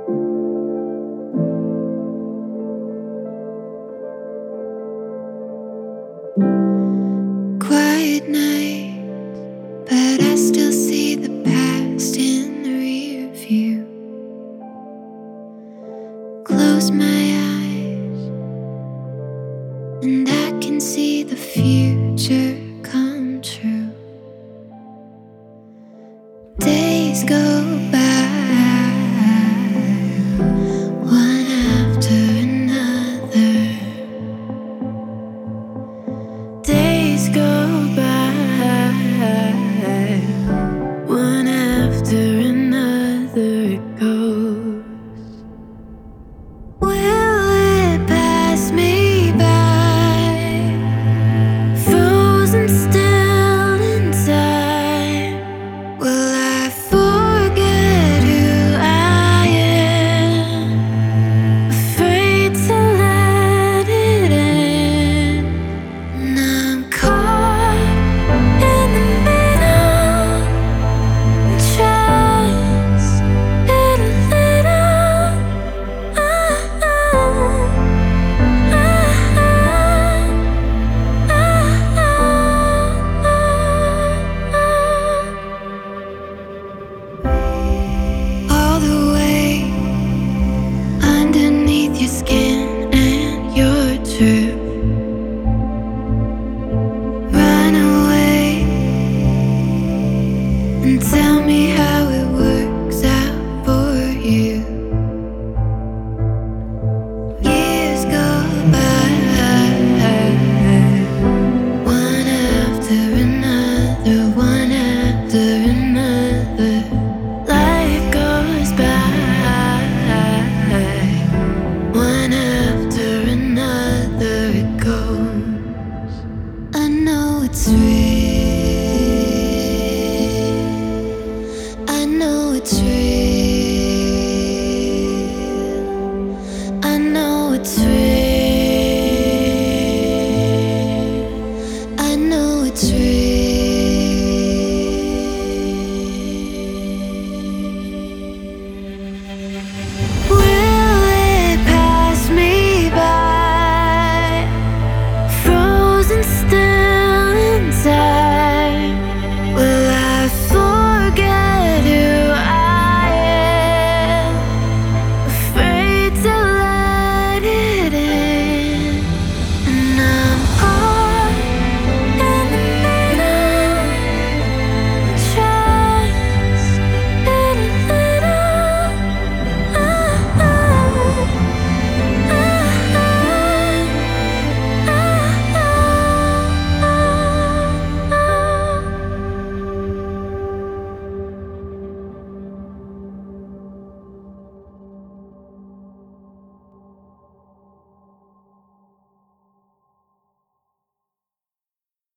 Quiet night, but I still see the past in the rear view. Close my eyes, and I can see the future come true. Days go by, one after another. Days go by, one after another it goes. Will it pass me by, frozen still in time? Will I forget who I am, afraid to let it in? And I'm caught in the middle, and trust it a little. All the way underneath your skin and your truth. Run away and tell me how